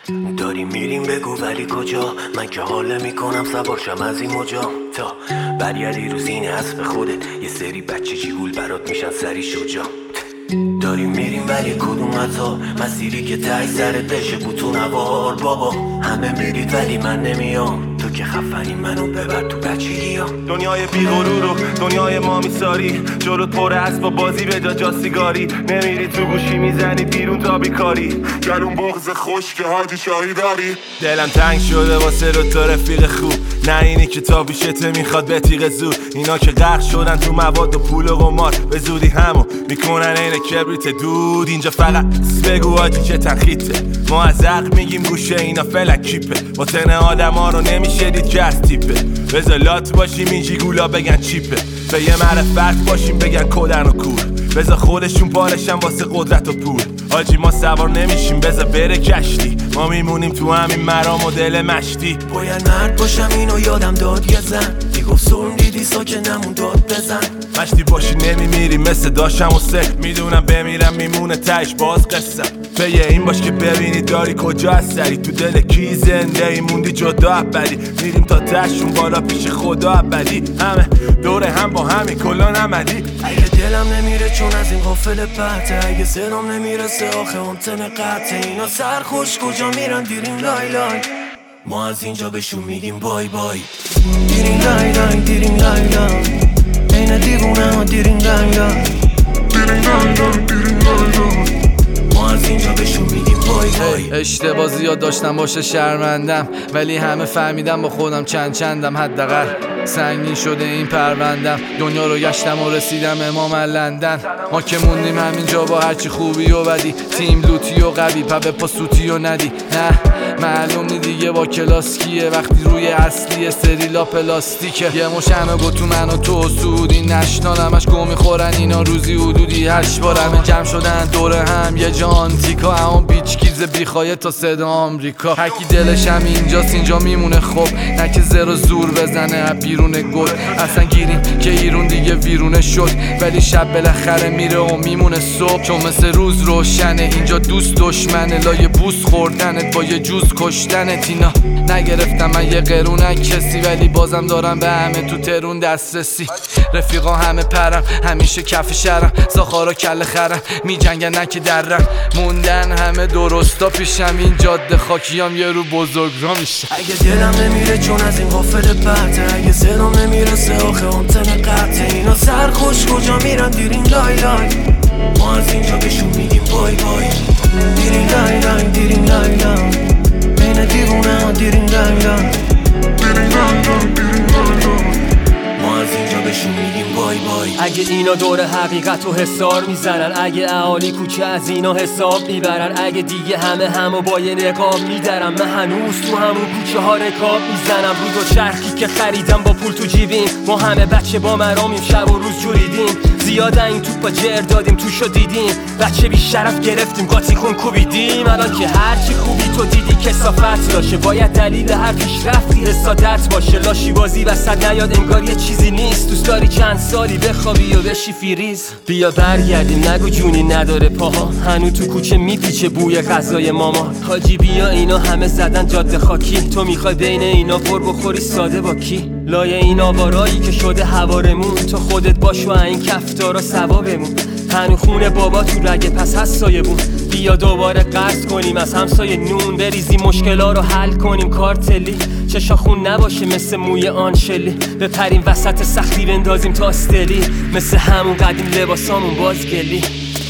داریم میریم بگو ولی کجا؟ من که حال میکنم سوارشم از این مجا تا برگردی رو زین اسب خودت. یه سری بچه جیگول برات میشن سری شجا. داریم میریم ولی کدوم عطا؟ مسیری که تای سرت بشه بوتون هوار. بابا همه میرید ولی من نمیام. تو که خفنی منو ببر تو بچگی‌ها. دنیای بیغرور و دنیای ما میساری، جلوت پر است با بازی به جا سیگاری. نمیری تو گوشی میزنی بیرون تا بیکاری. گلون بغض خوش که هادی شاهی داری. دلم تنگ شده واسه رو تو رفیق خوب. نه اینی که تا بیشته میخواد به تیغ زود. اینا که غرق شدن تو مواد و پول و قمار، به زودی همو میکنن عین کبریت دود. اینجا فقط بگو هادی که تنخیته. ما از عقل میگیم گوشه اینا فلک کیپه. با تن آدم ها رو نمیشه دید که از تیپه. بزالات باشیم این جیگولا بگن چیپه. به یه معرفت باشیم بگن کدن و کور. بذار خودشون بارشن واسه قدرت و پول. حاجی ما سوار نمیشیم بذار بره کشتی. ما میمونیم تو همین مرام و دل مشتی. باید مرد باشم اینو یادم داد یه زن میگفت سرم دیدی ساکنمون داد بزن. مشتی باشی نمیمیری مثل داشتم و سه. میدونم بمیرم میمونه تش باز قصه. پیه این باش که ببینی داری کجا از سری. تو دل کی زنده ای موندی جدا ابدی. میریم تا تشون بالا پیش خدا ابدی. همه دوره هم با همین کلان عملی. اگه دلم نمیره چون از این قافل پرته. اگه سرم نمیرسه آخه همتن قطعه. اینا سرخوش کجا میرن دیرین لای لای. ما از اینجا بهشون میگیم بای بای. دیرین لای لای دیرین لای لای. این دیوونه ها دیرین لای لای. دیرین لای لای دیرین لای لای. ما از اینجا بهشون میگیم بای بای. اشتباه زیاد داشتم باشه شرمندم، ولی همه فهمیدم با خودم چندم. حداقل سنگین شده این پروندم. دنیا رو گشتم و رسیدم امام لندن. ما که موندیم همینجا با هرچی خوبی و بدی. تیم لوتی و قوی پا به پا سوتی و ندی. نه معلوم نی دیگه با کلاس کیه. وقتی روی اصلی سریلا پلاستیکه. یه مشن گو تو من و تو سودی نشنال. همش گو میخورن اینا روزی حدودی 8 بار. همه جمع شدن دور هم یه جا آنتیکا. همون بیچ کیز بیخوایه تا صدا آمریکا. هرکی دلش هم اینجاست اینجا میمونه. خب نه که زر زور بزنه بیرون گل. اصلا گیریم که ایرون دیگه ویرونه شد. ولی شب بالاخره میره و میمونه صبح. چون مثل روز روشنه اینجا دوست دشمنه. لایه بوس خوردنت با یه جوز کشتنت. اینا نگرفتم من یه قرونک کسی، ولی بازم دارم به همه تو ترون دسترسی. رفیقا همه پرم همیشه کف شرم. زاخارا کل خرم میجنگن نه که درم. موندن همه درستا پیشم. این جاده خاکیام یه رو بزرگ را میشه. اگه دلم نمیره چون از این قافل پرته. اگه سرم نمیرسه آخه همتن قطعه. اینا سرخوش کجا میرن دیرین لای لای. ما از اینجا بهشون میگیم بای بای. دیرین لای لای دیرین لای لای. این دیوونه ها دیرین لای لای. دیرین لای لای دیرین لای لای. ما از اینجا بهشون میگیم بای بای. اگه اینا دور حقیقت و حسار میزنن. اگه اهالی کوچه از اینا حساب میبرن. اگه دیگه همو با یه نقاب میدارم. من هنوز تو همون کوچه ها رکاب میزنم. روز و چرخی که خریدم با پول تو جیبیم. ما همه بچه با مرامیم شب و روز جوریدیم. زیاده این توپا جر دادیم توشو دیدیم. بچه بی شرف گرفتیم قاطی کن کوبیدیم. الان که هرچی خوبی تو دیدی کثافت داشه. باید دلیل هر پیشرفتی حسادت باشه. لاشی بازی وسط نیاد انگار یه چیزی نیست. دوست داری چند سالی بخوابی و بشی فریز. بیا برگردیم نگو جونی نداره پاها. هنو تو کوچه میپیچه بوی غذای ماما. حاجی بیا اینا همه زدن جاده خاکی. تو میخوای بین اینا پر بخوری ساده با کی؟ لایه این آوارایی که شده هوارمون. تو خودت باش و این کفتارا ثوابمون. هنو خونه بابا تو رگه پس هست سایبون. بیا دوباره قرض کنیم از همسایه نون. بریزیم مشکلا رو حل کنیم کارتلی. چشا خون نباشه مثل موی آنشلی. بپریم وسط سختی بندازیم تا استلی. مثل همون قدیم لباسامون بازگلی.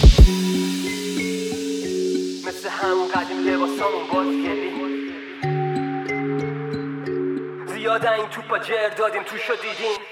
مثل همون قدیم لباسامون بازگلی. زیاده این توپا جر دادیم توشو دیدیم.